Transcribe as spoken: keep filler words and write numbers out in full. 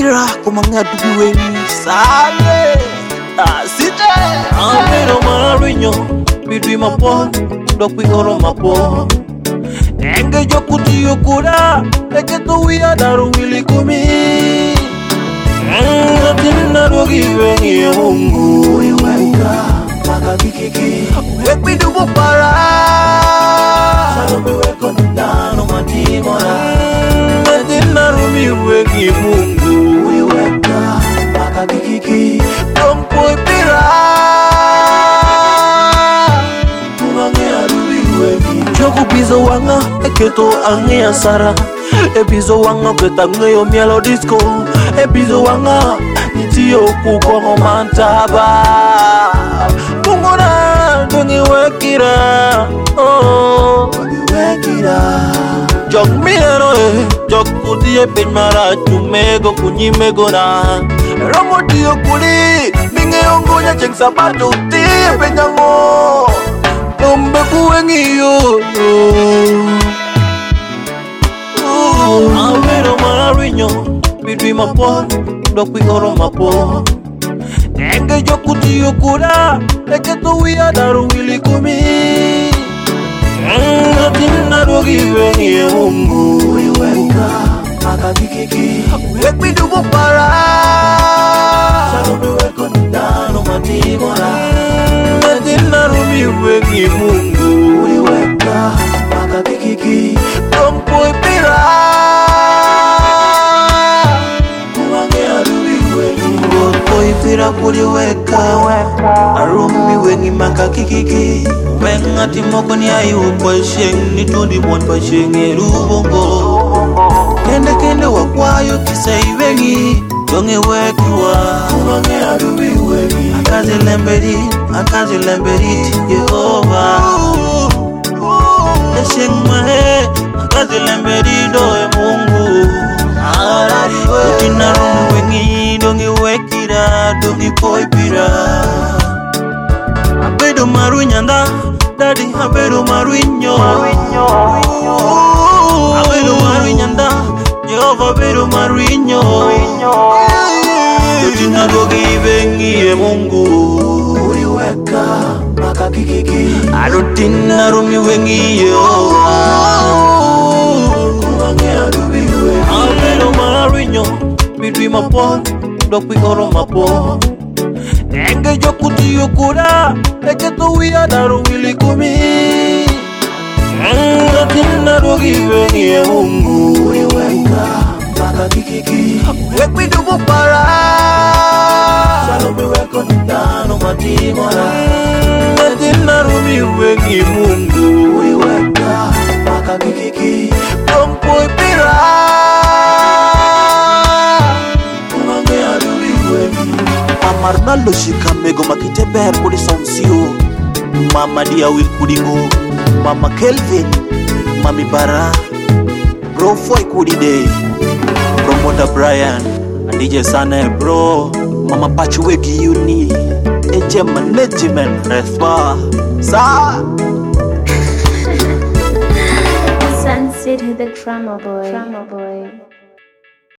pira kumanga dubi wengi sale asite Amero marinyo bidwi mapo dokwi oro mapo enge jokuti yokura eketo wiya daru wili kumi enge tinna dogi wengi ya Mungu weka maka kikiki wekwi dubo para salome weko ndano matimora enge tinna rumi wengi Mungu weka maka kikiki Tompo pira kumanga dubi wengi Joku bizo wanga eketo ange asara Ebizo wanga ketange yo mielo disco Ebizo wanga nitiyo kukongo mantaba Mungona dungi wekira Oh wekira Jok minero eh Jok kutiye penmara chumego kunyimego na Romo diyo kuli Minge ongonya cheng sabato tiye penyango Nombe kuwengi yo Awero marinyo bidwi mapo dokwi oro mapo Enge jokuti yokura eketo wiya daru wili kumi Enge tinna dogi wengi ya Mungu weka maka kikiki Wekwi dubo para salome weko ndano matimora Enge tinna rumi wengi Mungu weka maka kikiki Tompo pira kumanga dubi wengi Tompo pira kuliweka Arumi wengi maka kikiki Wenga timoko ni ayu kwa sheng ni tundi bon pa sheng erubongo Kende kende wakwayo kisai wengi Donge wekiwa kumanga dubi wengi Akazi lemberi, akazi lemberi Yehova Sheng mahe, akazi lemberi doe Mungu Utina rumu wengi donge wekira donge poi pira Abedo maru nyanda Daddy abedo maru inyo Abedo maru nyanda Jehova abedo maru inyo Utina dogi bengi e Mungu weka maka kikiki Arutina rumi wengi Yehova kumanga dubi wengi Abedo maru inyo Bidwi mapo dokwi oro mapo Enge jokuti yokura eketo wiya daru wili kumi Enge tinna dogi wengi ya Mungu weka maka kikiki Wekwi dubo para salome weko ndano matimora Enge tinna rumi wengi Mungu weka maka kikiki Tompo pira kumanga dubi wengi Mama Arnaldo shikamego makite ber kudi somsio Mama dia wil kudingo Mama Kelvin Mami Bara Bro Foy kudi day Promoter Brian and D J Sane bro Mama Pachuweki Uni Eje management Respa Sa Sun City, the drama boy. Drama boy.